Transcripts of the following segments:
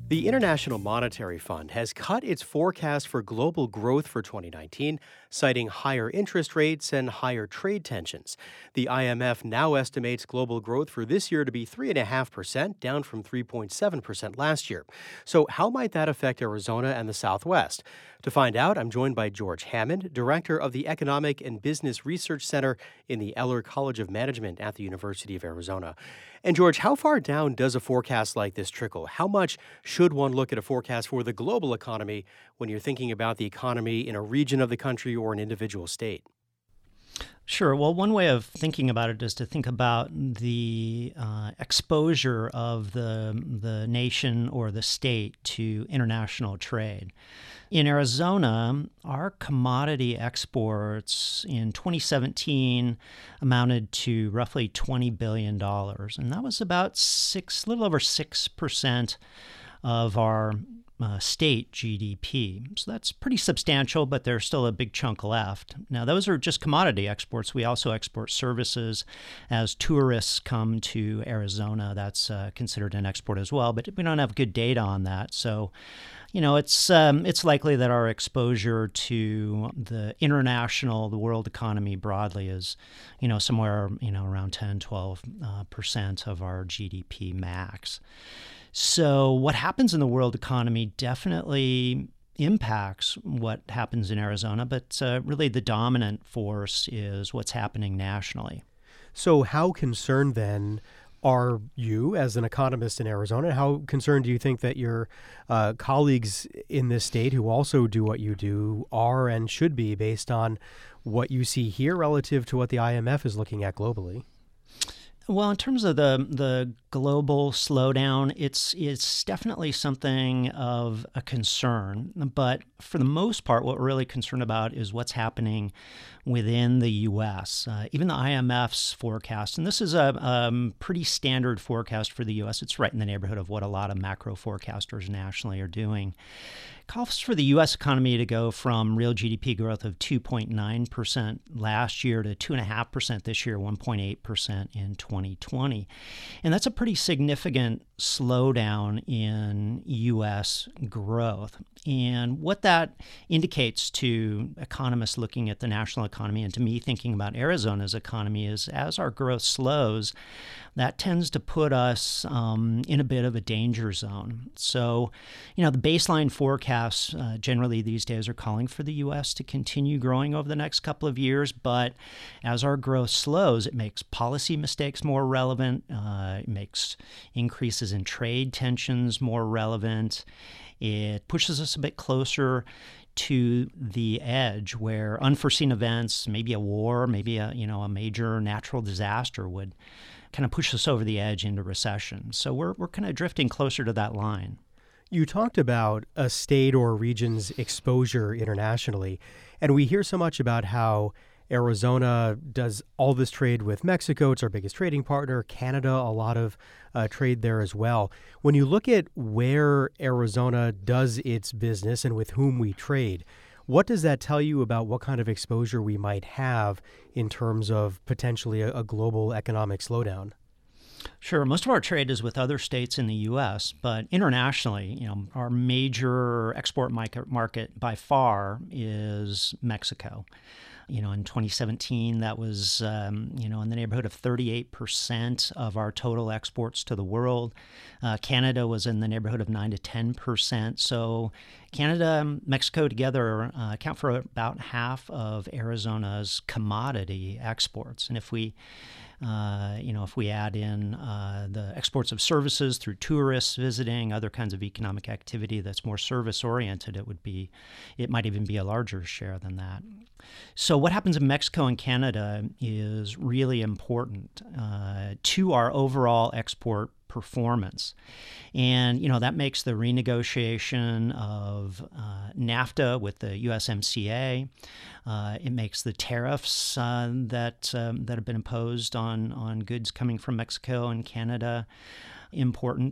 The International Monetary Fund has cut its forecast for global growth for 2019, citing higher interest rates and higher trade tensions. The IMF now estimates global growth for this year to be 3.5%, down from 3.7% last year. So, how might that affect Arizona and the Southwest? To find out, I'm joined by George Hammond, director of the Economic and Business Research Center in the Eller College of Management at the University of Arizona. And George, how far down does a forecast like this trickle? How much should one look at a forecast for the global economy when you're thinking about the economy in a region of the country or an individual state? Sure. Well, one way of thinking about it is to think about the exposure of the nation or the state to international trade. In Arizona, our commodity exports in 2017 amounted to roughly $20 billion, and that was about a little over 6% of our state GDP. So that's pretty substantial, but there's still a big chunk left. Now, those are just commodity exports. We also export services. As tourists come to Arizona, that's considered an export as well, but we don't have good data on that. So, it's likely that our exposure to the world economy broadly is, somewhere, around 10, 12% of our GDP max. So what happens in the world economy definitely impacts what happens in Arizona, but really the dominant force is what's happening nationally. So how concerned then are you as an economist in Arizona? How concerned do you think that your colleagues in this state who also do what you do are and should be based on what you see here relative to what the IMF is looking at globally? Well, in terms of the global slowdown, it's definitely something of a concern. But for the most part, what we're really concerned about is what's happening within the U.S. Even the IMF's forecast, and this is a pretty standard forecast for the U.S. It's right in the neighborhood of what a lot of macro forecasters nationally are doing. Calls for the U.S. economy to go from real GDP growth of 2.9% last year to 2.5% this year, 1.8% in 2020. And that's a pretty significant slowdown in U.S. growth. And what that indicates to economists looking at the national economy and to me thinking about Arizona's economy is as our growth slows, that tends to put us in a bit of a danger zone. So, the baseline forecasts generally these days are calling for the U.S. to continue growing over the next couple of years. But as our growth slows, it makes policy mistakes more relevant. It makes increases in trade tensions more relevant. It pushes us a bit closer to the edge where unforeseen events, maybe a war, maybe a major natural disaster would kind of push us over the edge into recession. So we're kind of drifting closer to that line. You talked about a state or a region's exposure internationally, and we hear so much about how Arizona does all this trade with Mexico. It's our biggest trading partner. Canada, a lot of trade there as well. When you look at where Arizona does its business and with whom we trade, what does that tell you about what kind of exposure we might have in terms of potentially a global economic slowdown? Sure. Most of our trade is with other states in the U.S., but internationally, our major export market by far is Mexico. In 2017, that was, in the neighborhood of 38% of our total exports to the world. Canada was in the neighborhood of 9 to 10%. So Canada, Mexico together account for about half of Arizona's commodity exports. And if we add in the exports of services through tourists visiting, other kinds of economic activity that's more service-oriented, it might even be a larger share than that. So what happens in Mexico and Canada is really important to our overall export performance. And, that makes the renegotiation of NAFTA with the USMCA. It makes the tariffs that have been imposed on goods coming from Mexico and Canada important.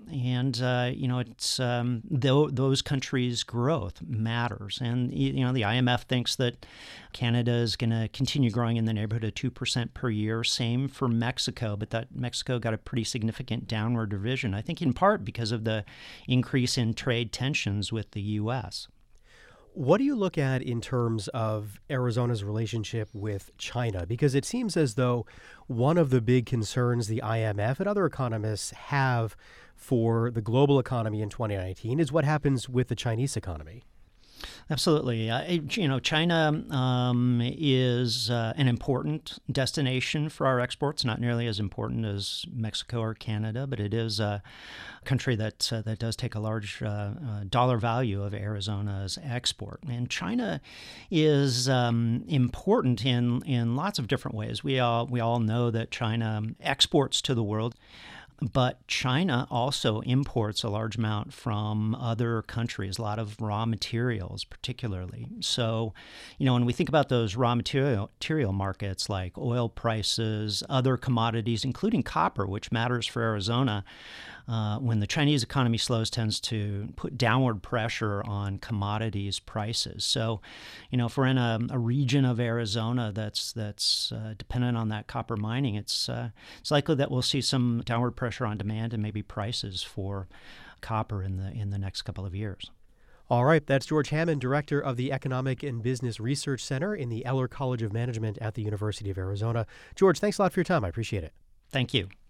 And it's those countries' growth matters. And the IMF thinks that Canada is going to continue growing in the neighborhood of 2% per year. Same for Mexico, but that Mexico got a pretty significant downward revision, I think in part because of the increase in trade tensions with the U.S. What do you look at in terms of Arizona's relationship with China? Because it seems as though one of the big concerns the IMF and other economists have for the global economy in 2019 is what happens with the Chinese economy. Absolutely. China is an important destination for our exports, not nearly as important as Mexico or Canada, but it is a country that does take a large dollar value of Arizona's export. And China is important in lots of different ways. We all know that China exports to the world. But China also imports a large amount from other countries, a lot of raw materials particularly. So, when we think about those raw material markets like oil prices, other commodities, including copper, which matters for Arizona, when the Chinese economy slows, tends to put downward pressure on commodities prices. So, if we're in a region of Arizona that's dependent on that copper mining, it's likely that we'll see some downward pressure on demand and maybe prices for copper in the next couple of years. All right, that's George Hammond, director of the Economic and Business Research Center in the Eller College of Management at the University of Arizona. George, thanks a lot for your time. I appreciate it. Thank you.